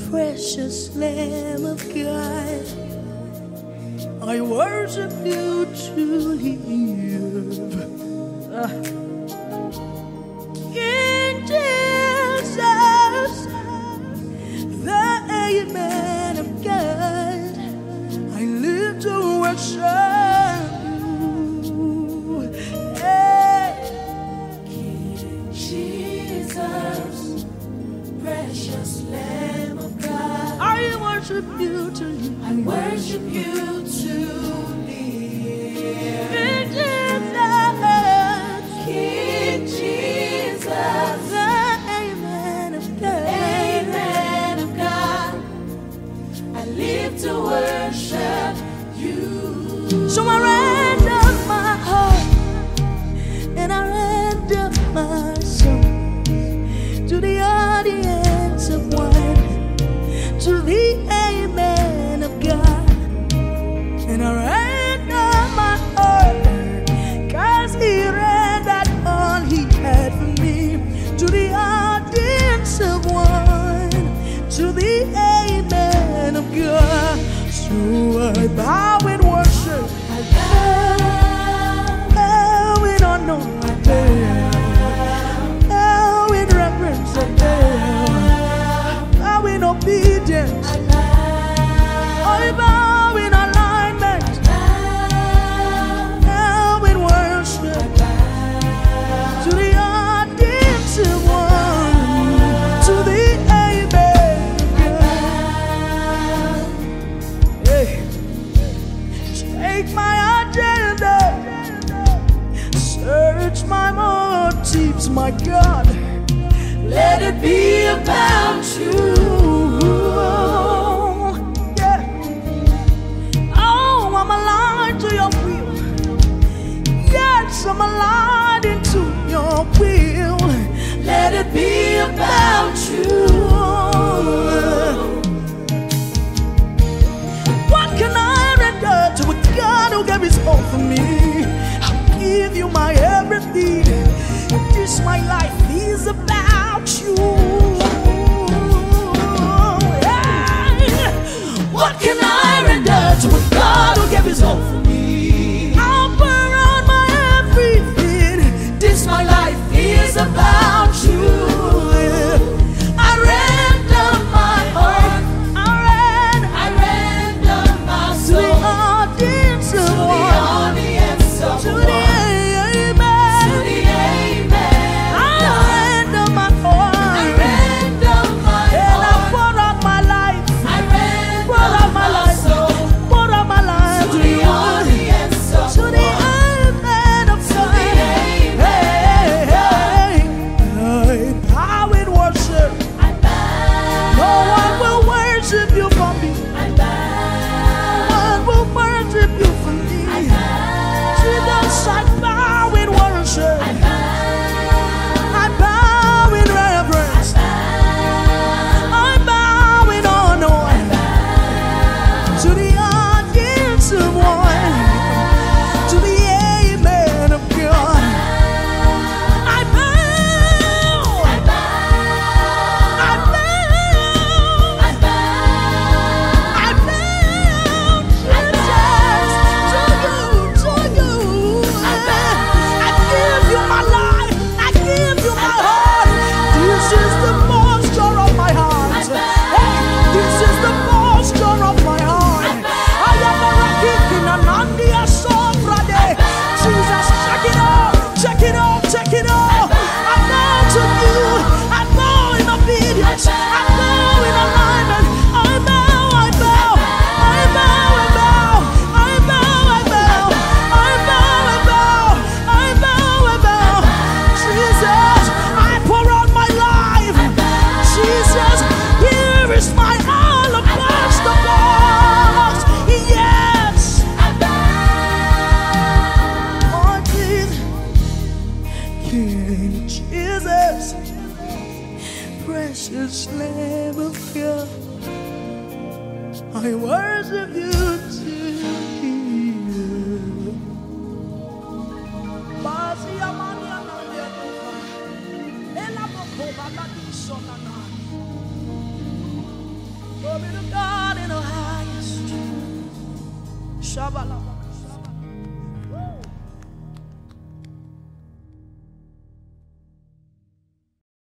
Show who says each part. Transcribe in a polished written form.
Speaker 1: Precious Lamb of God, I worship you to live. King Jesus, the Amen of God, I live to worship you. Hey.
Speaker 2: King Jesus, precious Lamb of God,
Speaker 1: I worship you to live.
Speaker 2: I worship you to live.
Speaker 1: King Jesus,
Speaker 2: King Jesus,
Speaker 1: the Amen of God,
Speaker 2: Amen of God, I live to worship you.
Speaker 1: So I render my heart and I render my soul to the audience of one, to the Amen of God. And I render my heart, 'cause he rendered all he had for me, to the audience of one, to the Amen of God. So I bow in worship,
Speaker 2: I bow,
Speaker 1: bow in honor, I bow in reverence, I bow in obedience,
Speaker 2: I bow,
Speaker 1: I bow in alignment, bow in worship, to the audience of one, to the Amen of God. Hey. Take my agenda, search my motives, my God.
Speaker 2: let it be about you.
Speaker 1: Yeah. Oh, I'm aligned to your will. Yes, I'm aligned into your will.
Speaker 2: Let it be about you.
Speaker 1: What can I render to a God who gave his all for me? I'll give you my everything. This my life is about you. Hey!
Speaker 2: What can I render to a God who gave his all for me?
Speaker 1: I'll burn out my everything.
Speaker 2: This my life is about you. I render my heart,
Speaker 1: I ran
Speaker 2: I render my
Speaker 1: to the
Speaker 2: soul
Speaker 1: audience
Speaker 2: to
Speaker 1: of
Speaker 2: the
Speaker 1: one,
Speaker 2: audience of
Speaker 1: to
Speaker 2: one,
Speaker 1: the
Speaker 2: to
Speaker 1: Amen.
Speaker 2: the Amen.
Speaker 1: I render my
Speaker 2: I
Speaker 1: heart,
Speaker 2: render my
Speaker 1: and I
Speaker 2: heart,
Speaker 1: pour out my life,
Speaker 2: I
Speaker 1: pour out
Speaker 2: render
Speaker 1: my
Speaker 2: my
Speaker 1: life,
Speaker 2: soul
Speaker 1: pour out my life
Speaker 2: to
Speaker 1: to
Speaker 2: the
Speaker 1: you,
Speaker 2: audience of
Speaker 1: to the
Speaker 2: one.
Speaker 1: Amen of God.
Speaker 2: the Amen
Speaker 1: Hey, I bow in worship.
Speaker 2: I bow,
Speaker 1: No one will worship you for me.
Speaker 2: I bow,
Speaker 1: No one will worship you for me.
Speaker 2: I bow,
Speaker 1: Jesus, I bow in worship.
Speaker 2: I bow,
Speaker 1: I bow in reverence. I bow in honor to the audience of one, to the Amen of God. I bow,
Speaker 2: I bow,
Speaker 1: I bow,
Speaker 2: I bow,
Speaker 1: I bow, Jesus, to you. I give you my life, I give you my heart. This is the posture of my heart. Hey, this is the posture of my heart. I am a rocket in an Andia Sofrade. Jesus, check it out, check it out, check it out. I bow to you, I bow in obedience, I bow in alignment. I bow, I bow, I bow, I bow, I bow, I bow, I bow, I bow, I bow, I bow. Jesus, I pour out my life. Jesus, here is my alabaster box. Yes,
Speaker 2: I bow.
Speaker 1: oh Jesus, King Jesus, precious Lamb of God, I worship you to you. Glory to God in the highest. Shabbat.